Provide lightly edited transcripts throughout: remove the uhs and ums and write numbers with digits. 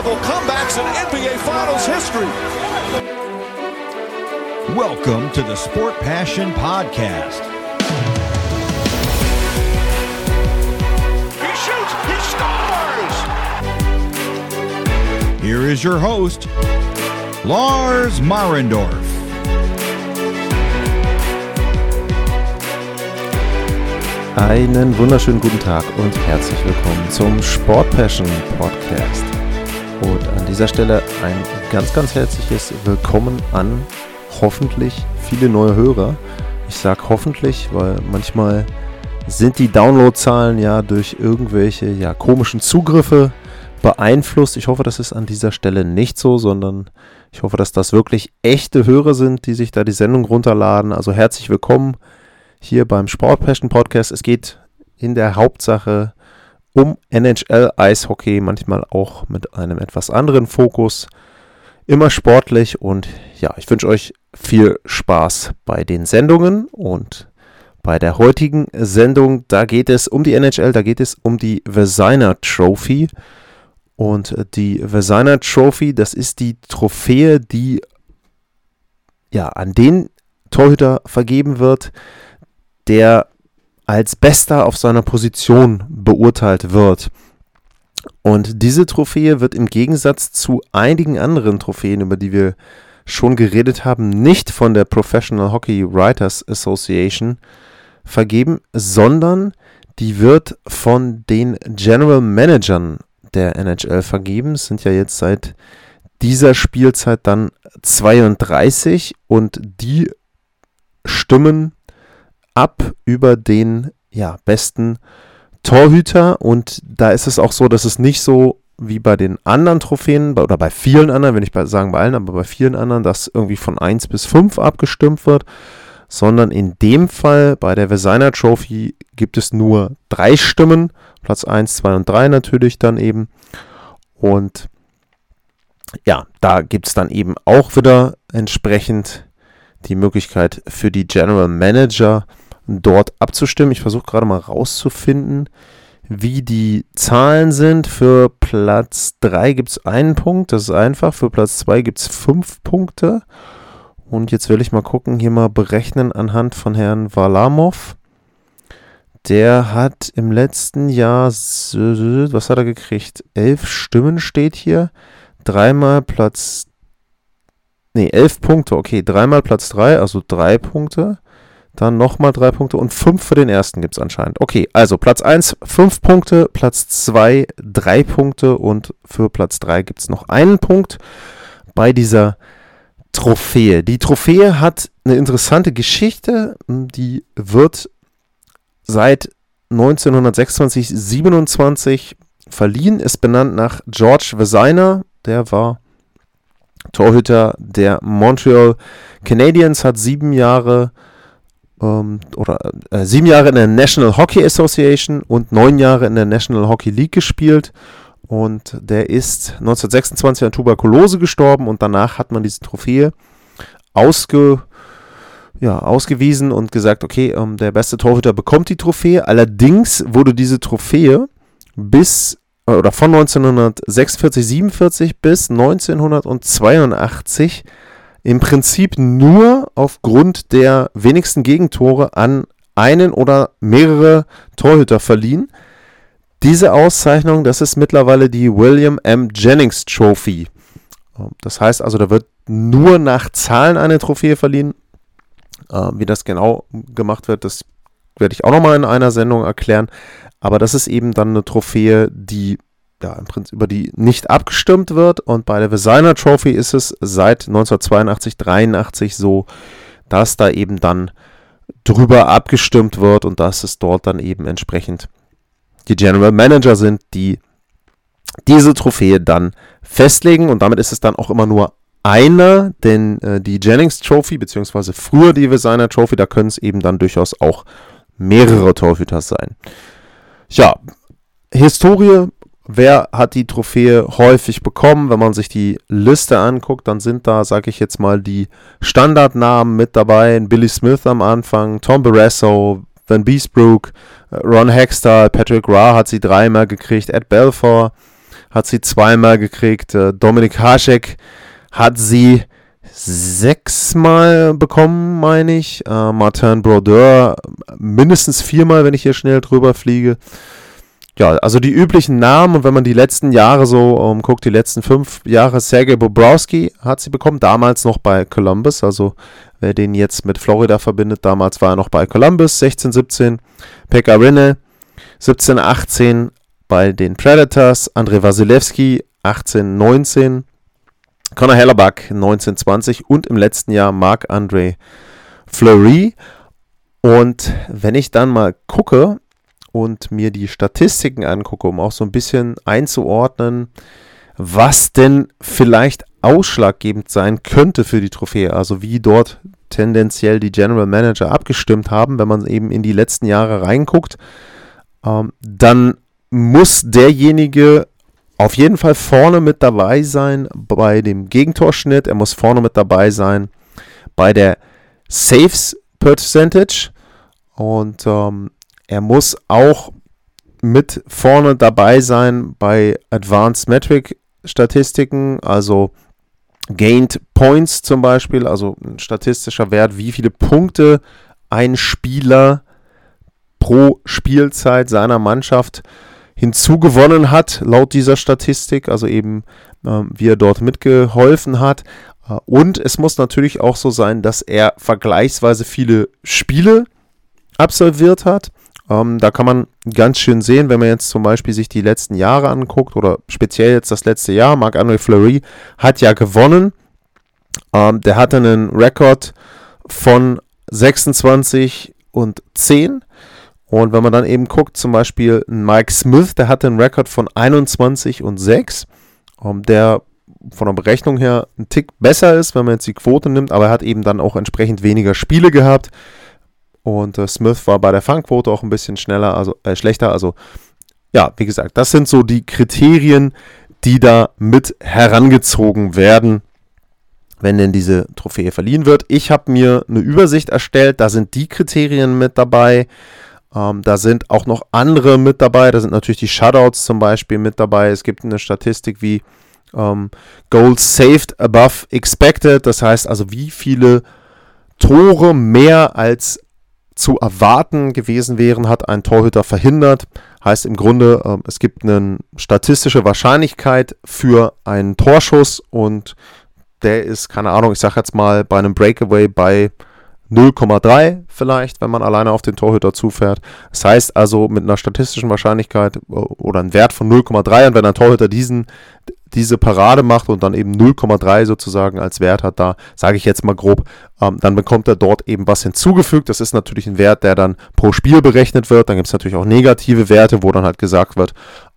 incredible comebacks in NBA Finals history. Welcome to the Sport Passion Podcast. He shoots, he scores! Here is your host, Lars Marendorf. Einen wunderschönen guten Tag und herzlich willkommen zum Sport Passion Podcast. Und an dieser Stelle ein ganz, ganz herzliches Willkommen an hoffentlich viele neue Hörer. Ich sage hoffentlich, weil manchmal sind die Downloadzahlen ja durch irgendwelche komischen Zugriffe beeinflusst. Ich hoffe, das ist an dieser Stelle nicht so, sondern ich hoffe, dass das wirklich echte Hörer sind, die sich da die Sendung runterladen. Also herzlich willkommen hier beim Sport Passion Podcast. Es geht in der Hauptsache um NHL Eishockey, manchmal auch mit einem etwas anderen Fokus. Immer sportlich und ja, ich wünsche euch viel Spaß bei den Sendungen und bei der heutigen Sendung, da geht es um die NHL, da geht es um die Vezina Trophy. Und die Vezina Trophy, das ist die Trophäe, die an den Torhüter vergeben wird, der als Bester auf seiner Position beurteilt wird. Und diese Trophäe wird im Gegensatz zu einigen anderen Trophäen, über die wir schon geredet haben, nicht von der Professional Hockey Writers Association vergeben, sondern die wird von den General Managern der NHL vergeben. Es sind ja jetzt seit dieser Spielzeit dann 32 und die stimmen ab über den besten Torhüter, und da ist es auch so, dass es nicht so wie bei den anderen Trophäen oder bei vielen anderen, wenn ich sagen bei allen, aber bei vielen anderen, dass irgendwie von 1 bis 5 abgestimmt wird, sondern in dem Fall bei der Vezina Trophy gibt es nur 3 Stimmen, Platz 1, 2 und 3 natürlich dann eben, und da gibt es dann eben auch wieder entsprechend die Möglichkeit für die General Manager dort abzustimmen. Ich versuche gerade mal rauszufinden, wie die Zahlen sind. Für Platz 3 gibt es 1 Punkt, das ist einfach. Für Platz 2 gibt es 5 Punkte. Und jetzt will ich mal gucken, hier mal berechnen anhand von Herrn Varlamov. Der hat im letzten Jahr, was hat er gekriegt? 11 Stimmen steht hier. 11 Punkte, okay, 3 mal Platz 3, also 3 Punkte. Dann nochmal 3 Punkte und 5 für den ersten gibt es anscheinend. Okay, also Platz 1 5 Punkte, Platz 2 3 Punkte und für Platz 3 gibt es noch 1 Punkt bei dieser Trophäe. Die Trophäe hat eine interessante Geschichte, die wird seit 1926/27 verliehen, ist benannt nach George Vezina, der war Torhüter der Montreal Canadiens, hat 7 Jahre in der National Hockey Association und 9 Jahre in der National Hockey League gespielt, und der ist 1926 an Tuberkulose gestorben, und danach hat man diese Trophäe ausgewiesen und gesagt, okay, der beste Torhüter bekommt die Trophäe. Allerdings wurde diese Trophäe von 1946/47 bis 1982 im Prinzip nur aufgrund der wenigsten Gegentore an einen oder mehrere Torhüter verliehen. Diese Auszeichnung, das ist mittlerweile die William M. Jennings Trophy. Das heißt also, da wird nur nach Zahlen eine Trophäe verliehen. Wie das genau gemacht wird, das werde ich auch nochmal in einer Sendung erklären. Aber das ist eben dann eine Trophäe, die im Prinzip über die nicht abgestimmt wird, und bei der Vezina Trophy ist es seit 1982/83 so, dass da eben dann drüber abgestimmt wird und dass es dort dann eben entsprechend die General Manager sind, die diese Trophäe dann festlegen, und damit ist es dann auch immer nur einer, denn die Jennings Trophy, beziehungsweise früher die Vezina Trophy, da können es eben dann durchaus auch mehrere Torhüter sein. Ja, Historie. Wer hat die Trophäe häufig bekommen? Wenn man sich die Liste anguckt, dann sind da, sage ich jetzt mal, die Standardnamen mit dabei. Billy Smith am Anfang, Tom Barrasso, Van Beesbrook, Ron Hextall, Patrick Roy hat sie 3-mal gekriegt, Ed Belfour hat sie 2-mal gekriegt. Dominik Hašek hat sie 6-mal bekommen, meine ich. Martin Brodeur mindestens 4-mal, wenn ich hier schnell drüber fliege. Ja, also die üblichen Namen, und wenn man die letzten Jahre so guckt, die letzten 5 Jahre, Sergei Bobrovsky hat sie bekommen, damals noch bei Columbus, also wer den jetzt mit Florida verbindet, damals war er noch bei Columbus, 16, 17, Pekka Rinne, 17, 18 bei den Predators, Andrei Vasilevskiy, 18, 19, Connor Hellebuyck, 19, 20 und im letzten Jahr Marc-Andre Fleury. Und wenn ich dann mal gucke und mir die Statistiken angucke, um auch so ein bisschen einzuordnen, was denn vielleicht ausschlaggebend sein könnte für die Trophäe, also wie dort tendenziell die General Manager abgestimmt haben, wenn man eben in die letzten Jahre reinguckt, dann muss derjenige auf jeden Fall vorne mit dabei sein bei dem Gegentorschnitt, er muss vorne mit dabei sein bei der Saves Percentage und er muss auch mit vorne dabei sein bei Advanced Metric Statistiken, also Gained Points zum Beispiel, also ein statistischer Wert, wie viele Punkte ein Spieler pro Spielzeit seiner Mannschaft hinzugewonnen hat, laut dieser Statistik, also eben wie er dort mitgeholfen hat. Und es muss natürlich auch so sein, dass er vergleichsweise viele Spiele absolviert hat. Da kann man ganz schön sehen, wenn man jetzt zum Beispiel sich die letzten Jahre anguckt oder speziell jetzt das letzte Jahr. Marc-Andre Fleury hat ja gewonnen. Der hatte einen Rekord von 26 und 10. Und wenn man dann eben guckt, zum Beispiel Mike Smith, der hatte einen Rekord von 21 und 6. Der von der Berechnung her ein Tick besser ist, wenn man jetzt die Quote nimmt, aber er hat eben dann auch entsprechend weniger Spiele gehabt. Und Smith war bei der Fangquote auch ein bisschen schneller, also schlechter. Also ja, wie gesagt, das sind so die Kriterien, die da mit herangezogen werden, wenn denn diese Trophäe verliehen wird. Ich habe mir eine Übersicht erstellt, da sind die Kriterien mit dabei. Da sind auch noch andere mit dabei. Da sind natürlich die Shutouts zum Beispiel mit dabei. Es gibt eine Statistik wie Goals saved above expected. Das heißt also, wie viele Tore mehr als zu erwarten gewesen wären, hat ein Torhüter verhindert. Heißt im Grunde, es gibt eine statistische Wahrscheinlichkeit für einen Torschuss und der ist, keine Ahnung, ich sage jetzt mal bei einem Breakaway bei 0,3 vielleicht, wenn man alleine auf den Torhüter zufährt. Das heißt also mit einer statistischen Wahrscheinlichkeit oder einem Wert von 0,3 und wenn ein Torhüter diese Parade macht und dann eben 0,3 sozusagen als Wert hat, da sage ich jetzt mal grob, dann bekommt er dort eben was hinzugefügt. Das ist natürlich ein Wert, der dann pro Spiel berechnet wird. Dann gibt es natürlich auch negative Werte, wo dann halt gesagt wird,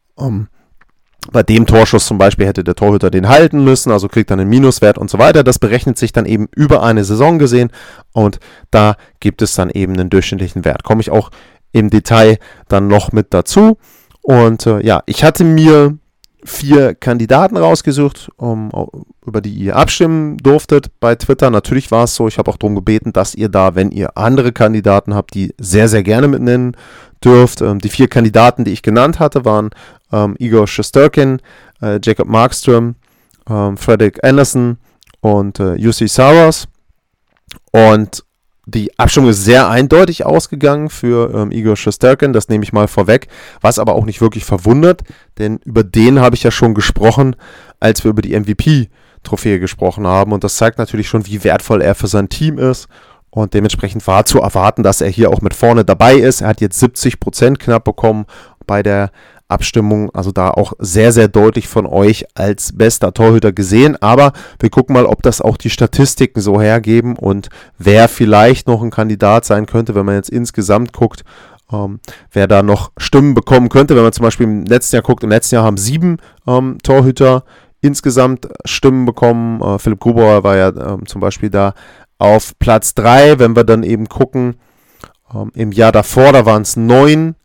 bei dem Torschuss zum Beispiel hätte der Torhüter den halten müssen, also kriegt dann einen Minuswert und so weiter. Das berechnet sich dann eben über eine Saison gesehen und da gibt es dann eben einen durchschnittlichen Wert. Komme ich auch im Detail dann noch mit dazu. Und ja, ich hatte mir 4 Kandidaten rausgesucht, über die ihr abstimmen durftet bei Twitter. Natürlich war es so, ich habe auch darum gebeten, dass ihr da, wenn ihr andere Kandidaten habt, die sehr, sehr gerne mit nennen dürft. Die 4 Kandidaten, die ich genannt hatte, waren Igor Shesterkin, Jacob Markström, Frederik Andersen und Jussi Saros. Und die Abstimmung ist sehr eindeutig ausgegangen für Igor Shesterkin, das nehme ich mal vorweg, was aber auch nicht wirklich verwundert, denn über den habe ich ja schon gesprochen, als wir über die MVP-Trophäe gesprochen haben und das zeigt natürlich schon, wie wertvoll er für sein Team ist und dementsprechend war zu erwarten, dass er hier auch mit vorne dabei ist. Er hat jetzt 70% knapp bekommen bei der Abstimmung, also da auch sehr, sehr deutlich von euch als bester Torhüter gesehen, aber wir gucken mal, ob das auch die Statistiken so hergeben und wer vielleicht noch ein Kandidat sein könnte, wenn man jetzt insgesamt guckt, wer da noch Stimmen bekommen könnte, wenn man zum Beispiel im letzten Jahr guckt, im letzten Jahr haben 7 Torhüter insgesamt Stimmen bekommen, Philipp Grubauer war ja zum Beispiel da auf Platz 3, wenn wir dann eben gucken, im Jahr davor, da waren es 9,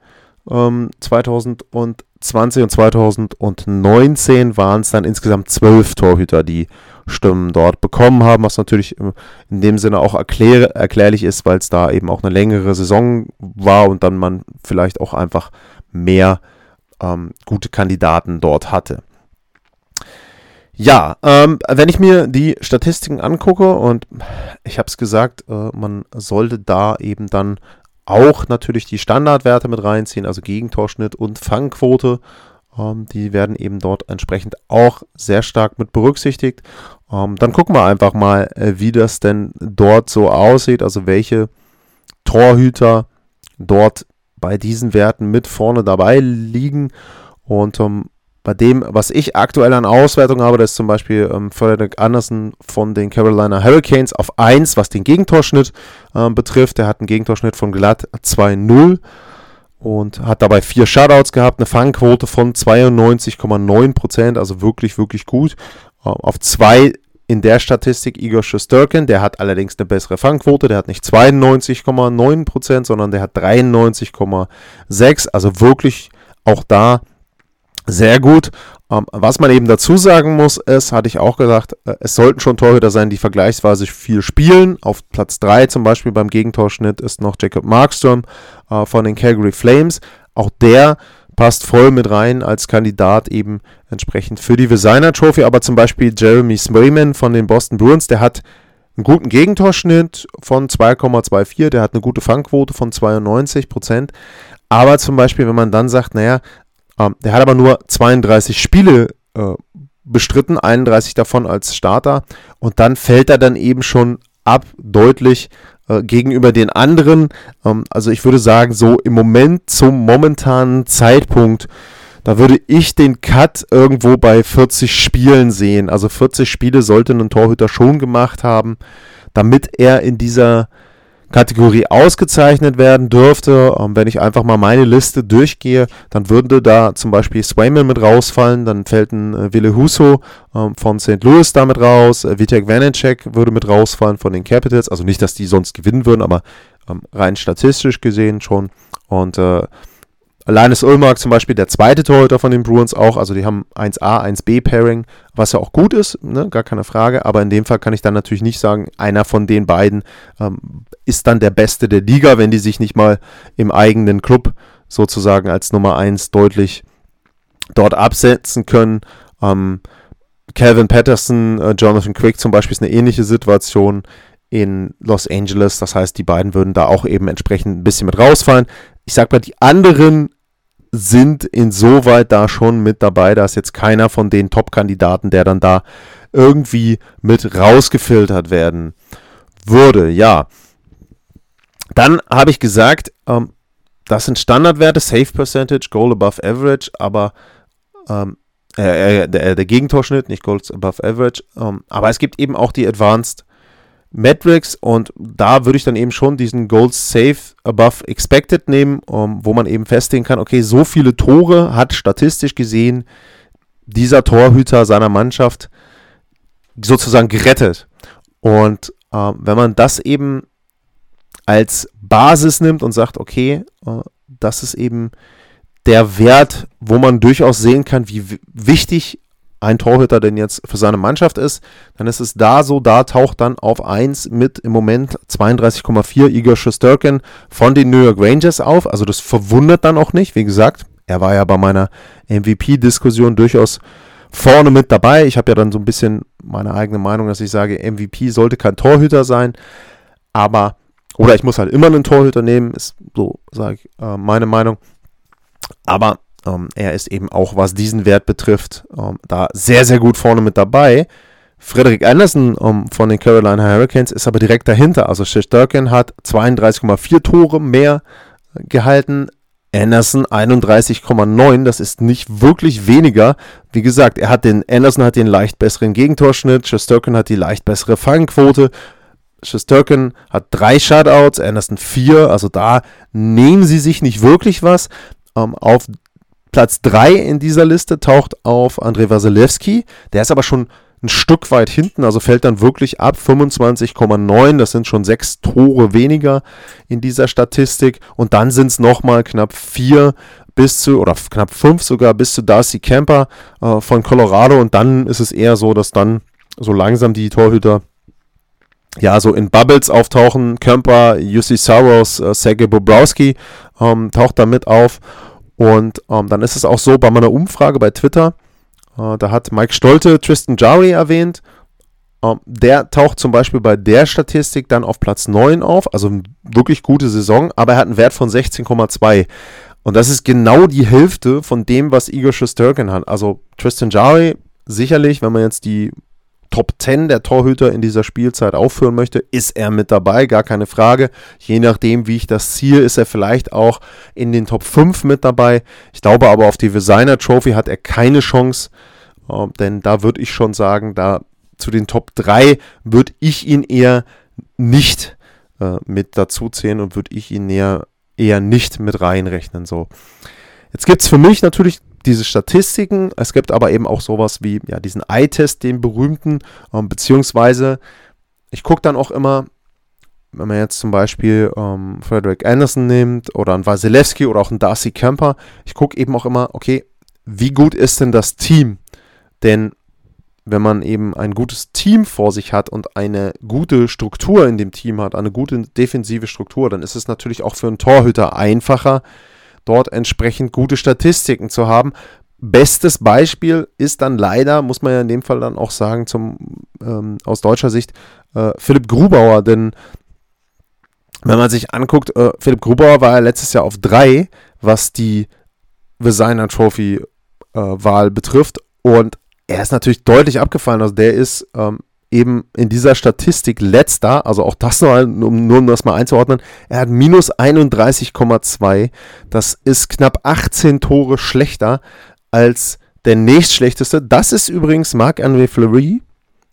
2020 und 2019 waren es dann insgesamt 12 Torhüter, die Stimmen dort bekommen haben, was natürlich in dem Sinne auch erklärlich ist, weil es da eben auch eine längere Saison war und dann man vielleicht auch einfach mehr gute Kandidaten dort hatte. Ja, wenn ich mir die Statistiken angucke, und ich habe es gesagt, man sollte da eben dann auch natürlich die Standardwerte mit reinziehen, also Gegentorschnitt und Fangquote. Die werden eben dort entsprechend auch sehr stark mit berücksichtigt. Dann gucken wir einfach mal, wie das denn dort so aussieht, also welche Torhüter dort bei diesen Werten mit vorne dabei liegen. Und bei dem, was ich aktuell an Auswertung habe, das ist zum Beispiel Frederik Andersen von den Carolina Hurricanes auf 1, was den Gegentorschnitt betrifft. Der hat einen Gegentorschnitt von glatt 2,0 und hat dabei 4 Shutouts gehabt, eine Fangquote von 92,9%, also wirklich, wirklich gut. Auf 2 in der Statistik Igor Shesterkin, der hat allerdings eine bessere Fangquote, der hat nicht 92,9%, sondern der hat 93,6%, also wirklich auch da sehr gut. Was man eben dazu sagen muss, ist, hatte ich auch gesagt, es sollten schon Torhüter sein, die vergleichsweise viel spielen. Auf Platz 3 zum Beispiel beim Gegentorschnitt ist noch Jacob Markstrom von den Calgary Flames. Auch der passt voll mit rein als Kandidat eben entsprechend für die Vezina Trophy. Aber zum Beispiel Jeremy Swayman von den Boston Bruins, der hat einen guten Gegentorschnitt von 2,24, der hat eine gute Fangquote von 92%. Aber zum Beispiel, wenn man dann sagt, naja, der hat aber nur 32 Spiele bestritten, 31 davon als Starter, und dann fällt er dann eben schon ab, deutlich gegenüber den anderen. Also ich würde sagen, so im Moment, zum momentanen Zeitpunkt, da würde ich den Cut irgendwo bei 40 Spielen sehen. Also 40 Spiele sollte ein Torhüter schon gemacht haben, damit er in dieser Kategorie ausgezeichnet werden dürfte. Wenn ich einfach mal meine Liste durchgehe, dann würde da zum Beispiel Swayman mit rausfallen, dann fällt ein Ville Husso von St. Louis da mit raus, Vitek Vanecek würde mit rausfallen von den Capitals, also nicht, dass die sonst gewinnen würden, aber rein statistisch gesehen schon. Und Linus Ullmark zum Beispiel, der zweite Torhüter von den Bruins auch, also die haben 1A, 1B Pairing, was ja auch gut ist, ne? Gar keine Frage, aber in dem Fall kann ich dann natürlich nicht sagen, einer von den beiden ist dann der Beste der Liga, wenn die sich nicht mal im eigenen Club sozusagen als Nummer 1 deutlich dort absetzen können. Calvin Patterson, Jonathan Quick zum Beispiel ist eine ähnliche Situation in Los Angeles, das heißt, die beiden würden da auch eben entsprechend ein bisschen mit rausfallen. Ich sag mal, die anderen sind insoweit da schon mit dabei, da ist jetzt keiner von den Top-Kandidaten, der dann da irgendwie mit rausgefiltert werden würde. Ja, dann habe ich gesagt, das sind Standardwerte, Save Percentage, Goal above Average, aber der Gegentorschnitt, nicht Goals above Average, aber es gibt eben auch die Advanced Metrics, und da würde ich dann eben schon diesen Goals Save above Expected nehmen, wo man eben festlegen kann, okay, so viele Tore hat statistisch gesehen dieser Torhüter seiner Mannschaft sozusagen gerettet. Und wenn man das eben als Basis nimmt und sagt, okay, das ist eben der Wert, wo man durchaus sehen kann, wie wichtig ein Torhüter denn jetzt für seine Mannschaft ist, dann ist es da so, da taucht dann auf 1 mit im Moment 32,4 Igor Shesterkin von den New York Rangers auf, also das verwundert dann auch nicht, wie gesagt, er war ja bei meiner MVP-Diskussion durchaus vorne mit dabei, ich habe ja dann so ein bisschen meine eigene Meinung, dass ich sage, MVP sollte kein Torhüter sein, aber, oder ich muss halt immer einen Torhüter nehmen, ist so, sage ich, meine Meinung, aber er ist eben auch, was diesen Wert betrifft, da sehr, sehr gut vorne mit dabei. Frederik Andersen von den Carolina Hurricanes ist aber direkt dahinter. Also Shesterkin hat 32,4 Tore mehr gehalten. Andersen 31,9. Das ist nicht wirklich weniger. Wie gesagt, Andersen hat den leicht besseren Gegentorschnitt. Shesterkin hat die leicht bessere Fangquote. Shesterkin hat 3 Shutouts, Andersen 4. Also da nehmen sie sich nicht wirklich was. Auf Platz 3 in dieser Liste taucht auf Andrei Vasilevskiy, der ist aber schon ein Stück weit hinten, also fällt dann wirklich ab 25,9, das sind schon 6 Tore weniger in dieser Statistik, und dann sind es nochmal knapp 4 oder knapp 5 sogar bis zu Darcy Kemper von Colorado, und dann ist es eher so, dass dann so langsam die Torhüter ja so in Bubbles auftauchen. Kemper, Jussi Saros, Sergei Bobrovsky taucht da mit auf. Und dann ist es auch so, bei meiner Umfrage bei Twitter, Da hat Mike Stolte Tristan Jarry erwähnt. Der taucht zum Beispiel bei der Statistik dann auf Platz 9 auf, also wirklich gute Saison, aber er hat einen Wert von 16,2. Und das ist genau die Hälfte von dem, was Igor Shesterkin hat. Also Tristan Jarry, sicherlich, wenn man jetzt die Top 10 der Torhüter in dieser Spielzeit aufführen möchte, ist er mit dabei, gar keine Frage. Je nachdem, wie ich das ziehe, ist er vielleicht auch in den Top 5 mit dabei. Ich glaube aber, auf die Vezina Trophy hat er keine Chance, denn da würde ich schon sagen, da zu den Top 3 würde ich ihn eher nicht mit dazu zählen und würde ich ihn eher nicht mit reinrechnen. So. Jetzt gibt es für mich natürlich diese Statistiken, es gibt aber eben auch sowas wie diesen Eye-Test, den berühmten, beziehungsweise ich gucke dann auch immer, wenn man jetzt zum Beispiel Frederik Anderson nimmt oder einen Wasilewski oder auch einen Darcy Kemper, ich gucke eben auch immer, okay, wie gut ist denn das Team? Denn wenn man eben ein gutes Team vor sich hat und eine gute Struktur in dem Team hat, eine gute defensive Struktur, dann ist es natürlich auch für einen Torhüter einfacher, dort entsprechend gute Statistiken zu haben. Bestes Beispiel ist dann leider, muss man ja in dem Fall dann auch sagen, aus deutscher Sicht, Philipp Grubauer, denn wenn man sich anguckt, Philipp Grubauer war ja letztes Jahr auf 3, was die Vezina Trophy Wahl betrifft, und er ist natürlich deutlich abgefallen. Also der ist eben in dieser Statistik letzter, also auch das nur um das mal einzuordnen, er hat minus 31,2. Das ist knapp 18 Tore schlechter als der nächstschlechteste. Das ist übrigens Marc-André Fleury,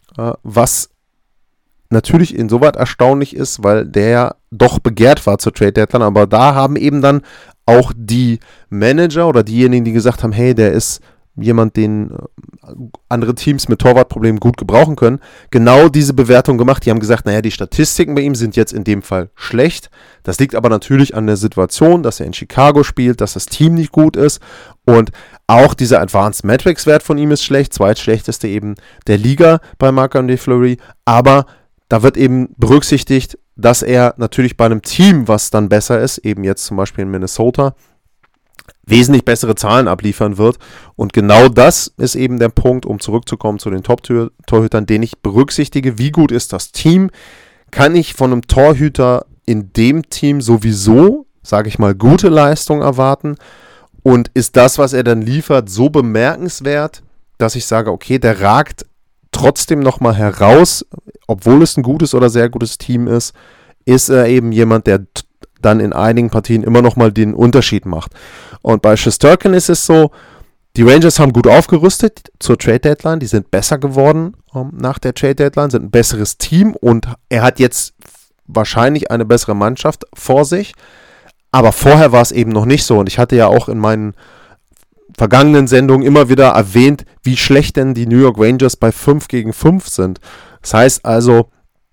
was natürlich insoweit erstaunlich ist, weil der ja doch begehrt war zur Trade Deadline, aber da haben eben dann auch die Manager oder diejenigen, die gesagt haben, hey, der ist jemand, den andere Teams mit Torwartproblemen gut gebrauchen können, genau diese Bewertung gemacht. Die haben gesagt, naja, die Statistiken bei ihm sind jetzt in dem Fall schlecht. Das liegt aber natürlich an der Situation, dass er in Chicago spielt, dass das Team nicht gut ist, und auch dieser Advanced Metrics Wert von ihm ist schlecht, zweitschlechteste eben der Liga bei Marc-André Fleury, aber da wird eben berücksichtigt, dass er natürlich bei einem Team, was dann besser ist, eben jetzt zum Beispiel in Minnesota, wesentlich bessere Zahlen abliefern wird. Und genau das ist eben der Punkt, um zurückzukommen zu den Top-Torhütern, den ich berücksichtige. Wie gut ist das Team? Kann ich von einem Torhüter in dem Team sowieso, sage ich mal, gute Leistung erwarten? Und ist das, was er dann liefert, so bemerkenswert, dass ich sage, okay, der ragt trotzdem nochmal heraus, obwohl es ein gutes oder sehr gutes Team ist er eben jemand, der dann in einigen Partien immer noch mal den Unterschied macht. Und bei Shesterkin ist es so, die Rangers haben gut aufgerüstet zur Trade Deadline, die sind besser geworden nach der Trade Deadline, sind ein besseres Team, und er hat jetzt wahrscheinlich eine bessere Mannschaft vor sich, aber vorher war es eben noch nicht so, und ich hatte ja auch in meinen vergangenen Sendungen immer wieder erwähnt, wie schlecht denn die New York Rangers bei 5 gegen 5 sind. Das heißt also,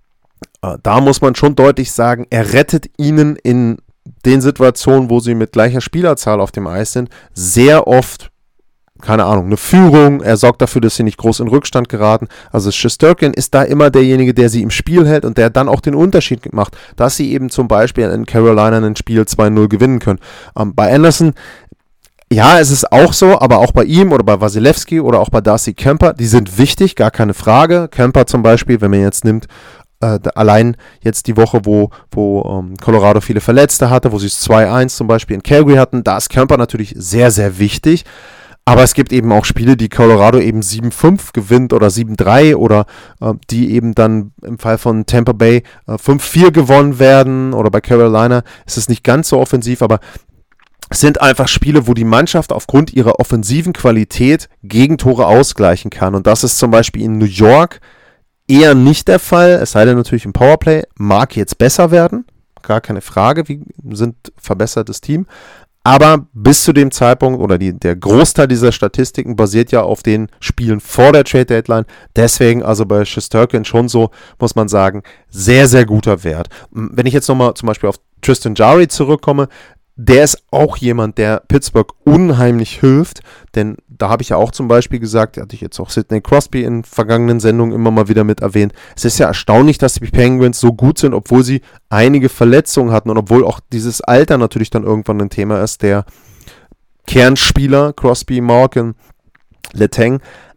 da muss man schon deutlich sagen, er rettet ihnen in den Situationen, wo sie mit gleicher Spielerzahl auf dem Eis sind, sehr oft, keine Ahnung, eine Führung. Er sorgt dafür, dass sie nicht groß in Rückstand geraten. Also Shesterkin ist da immer derjenige, der sie im Spiel hält und der dann auch den Unterschied macht, dass sie eben zum Beispiel in Carolina ein Spiel 2-0 gewinnen können. Bei Anderson, ja, es ist auch so, aber auch bei ihm oder bei Wasilewski oder auch bei Darcy Kemper, die sind wichtig, gar keine Frage. Kemper zum Beispiel, wenn man jetzt nimmt, allein jetzt die Woche, wo Colorado viele Verletzte hatte, wo sie es 2-1 zum Beispiel in Calgary hatten, da ist Kemper natürlich sehr, sehr wichtig. Aber es gibt eben auch Spiele, die Colorado eben 7-5 gewinnt oder 7-3 oder die eben dann im Fall von Tampa Bay 5-4 gewonnen werden, oder bei Carolina ist es nicht ganz so offensiv, aber es sind einfach Spiele, wo die Mannschaft aufgrund ihrer offensiven Qualität Gegentore ausgleichen kann. Und das ist zum Beispiel in New York eher nicht der Fall, es sei denn natürlich im Powerplay, mag jetzt besser werden, gar keine Frage, wir sind verbessertes Team, aber bis zu dem Zeitpunkt, oder der Großteil dieser Statistiken basiert ja auf den Spielen vor der Trade Deadline, deswegen also bei Shesterkin schon so, muss man sagen, sehr, sehr guter Wert. Wenn ich jetzt nochmal zum Beispiel auf Tristan Jarry zurückkomme, der ist auch jemand, der Pittsburgh unheimlich hilft, denn da habe ich ja auch zum Beispiel gesagt, hatte ich jetzt auch Sidney Crosby in vergangenen Sendungen immer mal wieder mit erwähnt, es ist ja erstaunlich, dass die Penguins so gut sind, obwohl sie einige Verletzungen hatten und obwohl auch dieses Alter natürlich dann irgendwann ein Thema ist, der Kernspieler, Crosby, Malkin, Letang,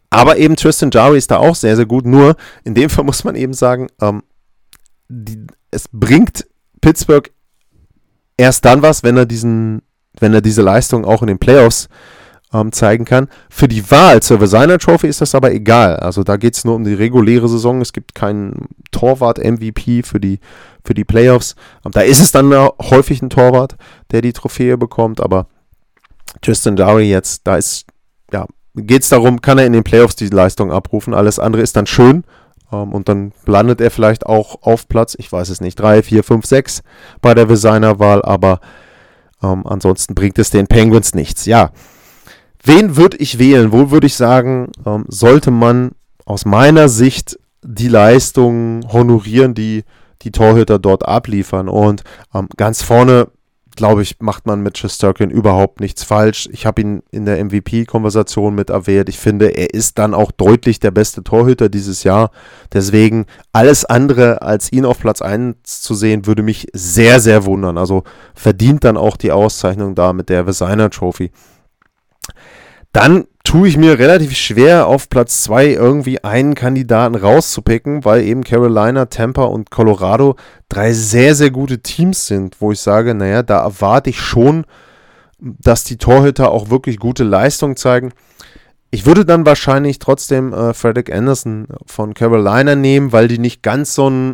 Aber eben Tristan Jarry ist da auch sehr, sehr gut. Nur in dem Fall muss man eben sagen, es bringt Pittsburgh erst dann was, wenn er diese Leistung auch in den Playoffs zeigen kann. Für die Wahl zur Vezina Trophy ist das aber egal. Also da geht es nur um die reguläre Saison. Es gibt keinen Torwart-MVP für die Playoffs. Da ist es dann häufig ein Torwart, der die Trophäe bekommt. Aber Tristan Jarry jetzt, da geht es darum, kann er in den Playoffs die Leistung abrufen. Alles andere ist dann schön. Und dann landet er vielleicht auch auf Platz, ich weiß es nicht, 3, 4, 5, 6 bei der Vezina-Wahl. Aber ansonsten bringt es den Penguins nichts. Ja. Wen würde ich wählen? Wo würde ich sagen, sollte man aus meiner Sicht die Leistungen honorieren, die die Torhüter dort abliefern? Und ganz vorne, glaube ich, macht man mit Shesterkin überhaupt nichts falsch. Ich habe ihn in der MVP-Konversation mit erwähnt. Ich finde, er ist dann auch deutlich der beste Torhüter dieses Jahr. Deswegen alles andere als ihn auf Platz 1 zu sehen, würde mich sehr, sehr wundern. Also verdient dann auch die Auszeichnung da mit der Vezina Trophy. Dann tue ich mir relativ schwer, auf Platz 2 irgendwie einen Kandidaten rauszupicken, weil eben Carolina, Tampa und Colorado 3 sehr, sehr gute Teams sind, wo ich sage, naja, da erwarte ich schon, dass die Torhüter auch wirklich gute Leistung zeigen. Ich würde dann wahrscheinlich trotzdem Frederik Andersen von Carolina nehmen, weil die nicht ganz so ein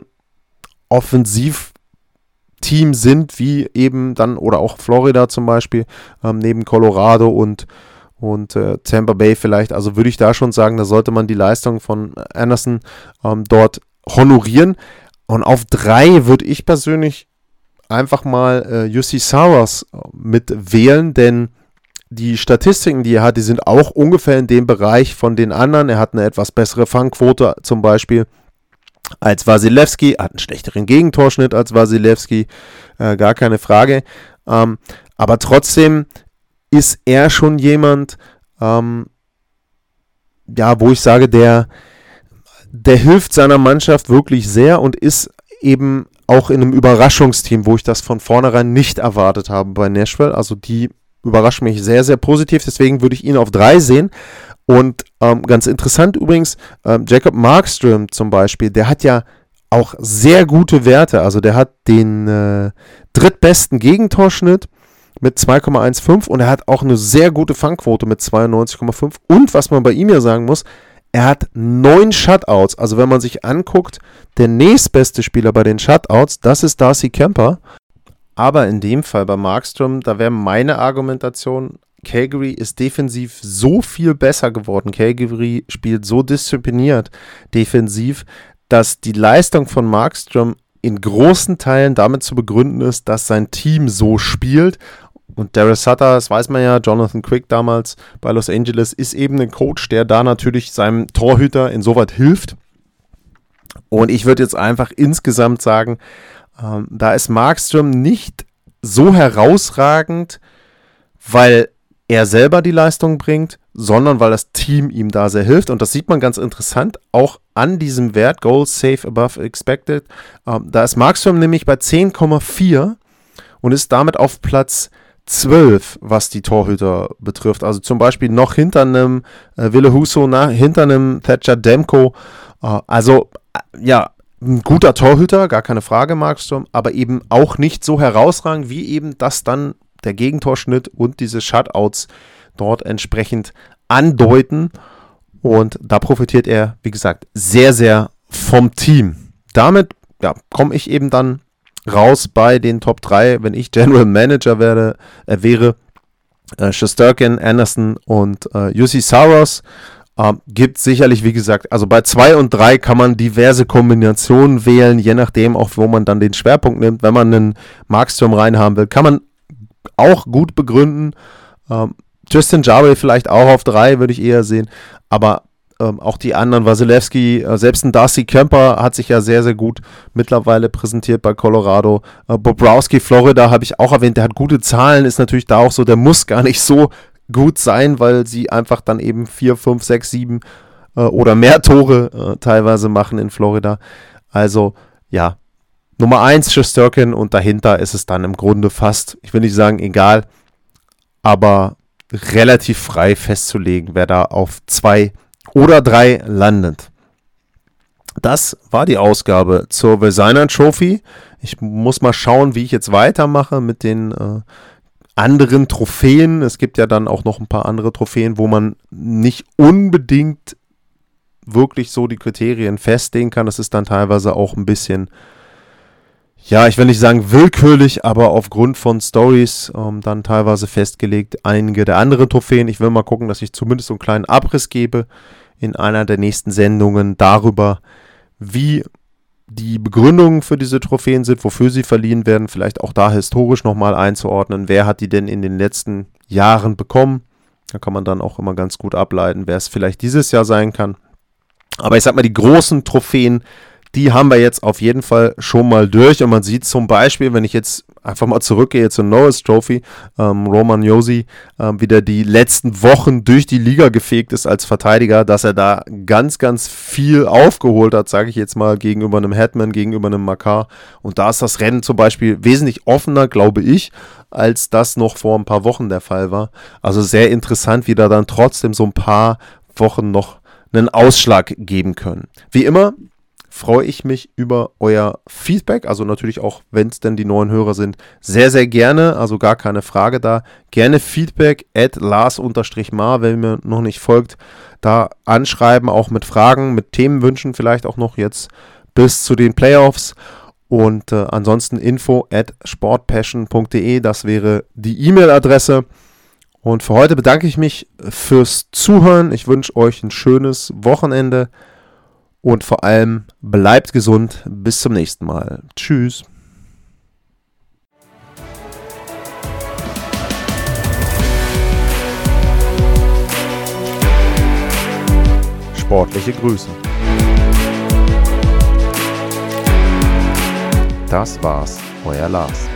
Offensivteam sind, wie eben dann, oder auch Florida zum Beispiel, neben Colorado und Tampa Bay vielleicht. Also würde ich da schon sagen, da sollte man die Leistung von Anderson dort honorieren. Und auf 3 würde ich persönlich einfach mal Juuse Saros mit wählen, denn die Statistiken, die er hat, die sind auch ungefähr in dem Bereich von den anderen. Er hat eine etwas bessere Fangquote zum Beispiel als Vasilevsky, hat einen schlechteren Gegentorschnitt als Vasilevsky, gar keine Frage. Aber trotzdem ist er schon jemand, wo ich sage, der hilft seiner Mannschaft wirklich sehr und ist eben auch in einem Überraschungsteam, wo ich das von vornherein nicht erwartet habe bei Nashville. Also die überraschen mich sehr, sehr positiv. Deswegen würde ich ihn auf 3 sehen. Und ganz interessant übrigens, Jacob Markström zum Beispiel, der hat ja auch sehr gute Werte. Also der hat den drittbesten Gegentorschnitt mit 2,15 und er hat auch eine sehr gute Fangquote mit 92,5 und was man bei ihm ja sagen muss, er hat 9 Shutouts, also wenn man sich anguckt, der nächstbeste Spieler bei den Shutouts, das ist Darcy Kuemper, aber in dem Fall bei Markström, da wäre meine Argumentation, Calgary ist defensiv so viel besser geworden, Calgary spielt so diszipliniert defensiv, dass die Leistung von Markström in großen Teilen damit zu begründen ist, dass sein Team so spielt. Und Darryl Sutter, das weiß man ja, Jonathan Quick damals bei Los Angeles, ist eben ein Coach, der da natürlich seinem Torhüter insoweit hilft. Und ich würde jetzt einfach insgesamt sagen, da ist Markström nicht so herausragend, weil er selber die Leistung bringt, sondern weil das Team ihm da sehr hilft. Und das sieht man ganz interessant auch an diesem Wert, Goals Save Above Expected. Da ist Markström nämlich bei 10,4 und ist damit auf Platz 12, was die Torhüter betrifft. Also zum Beispiel noch hinter einem Ville Husso, hinter einem Thatcher Demko. Also ja, ein guter Torhüter, gar keine Frage, Markström, aber eben auch nicht so herausragend, wie eben das dann der Gegentorschnitt und diese Shutouts dort entsprechend andeuten. Und da profitiert er, wie gesagt, sehr, sehr vom Team. Damit komme ich eben dann raus bei den Top 3, wenn ich General Manager wäre, Shesterkin, Anderson und Juuse Saros. Gibt sicherlich, wie gesagt, also bei 2 und 3 kann man diverse Kombinationen wählen, je nachdem auch, wo man dann den Schwerpunkt nimmt. Wenn man einen Markström reinhaben will, kann man auch gut begründen. Tristan Jarry vielleicht auch auf 3, würde ich eher sehen. Aber auch die anderen, Vasilevsky, selbst ein Darcy Kuemper hat sich ja sehr, sehr gut mittlerweile präsentiert bei Colorado. Bobrovsky, Florida, habe ich auch erwähnt, der hat gute Zahlen, ist natürlich da auch so, der muss gar nicht so gut sein, weil sie einfach dann eben 4, 5, 6, 7 oder mehr Tore teilweise machen in Florida. Also, ja, Nummer 1 Shesterkin und dahinter ist es dann im Grunde fast, ich will nicht sagen egal, aber relativ frei festzulegen, wer da auf 2 oder 3 landet. Das war die Ausgabe zur Vezina Trophy. Ich muss mal schauen, wie ich jetzt weitermache mit den anderen Trophäen. Es gibt ja dann auch noch ein paar andere Trophäen, wo man nicht unbedingt wirklich so die Kriterien festlegen kann. Das ist dann teilweise auch ein bisschen, ja, ich will nicht sagen willkürlich, aber aufgrund von Stories dann teilweise festgelegt. Einige der anderen Trophäen. Ich will mal gucken, dass ich zumindest so einen kleinen Abriss gebe in einer der nächsten Sendungen darüber, wie die Begründungen für diese Trophäen sind, wofür sie verliehen werden, vielleicht auch da historisch nochmal einzuordnen, wer hat die denn in den letzten Jahren bekommen. Da kann man dann auch immer ganz gut ableiten, wer es vielleicht dieses Jahr sein kann. Aber ich sag mal, die großen Trophäen, die haben wir jetzt auf jeden Fall schon mal durch. Und man sieht zum Beispiel, wenn ich jetzt einfach mal zurückgehe zur Norris Trophy, Roman Josi wieder die letzten Wochen durch die Liga gefegt ist als Verteidiger, dass er da ganz, ganz viel aufgeholt hat, sage ich jetzt mal, gegenüber einem Hetman, gegenüber einem Makar. Und da ist das Rennen zum Beispiel wesentlich offener, glaube ich, als das noch vor ein paar Wochen der Fall war. Also sehr interessant, wie da dann trotzdem so ein paar Wochen noch einen Ausschlag geben können. Wie immer freue ich mich über euer Feedback, also natürlich auch, wenn es denn die neuen Hörer sind, sehr, sehr gerne, also gar keine Frage da. Gerne Feedback @Lars_Mar, wenn mir noch nicht folgt, da anschreiben, auch mit Fragen, mit Themenwünschen vielleicht auch noch jetzt bis zu den Playoffs. Und ansonsten info@sportpassion.de, das wäre die E-Mail-Adresse. Und für heute bedanke ich mich fürs Zuhören. Ich wünsche euch ein schönes Wochenende. Und vor allem bleibt gesund. Bis zum nächsten Mal. Tschüss. Sportliche Grüße. Das war's, euer Lars.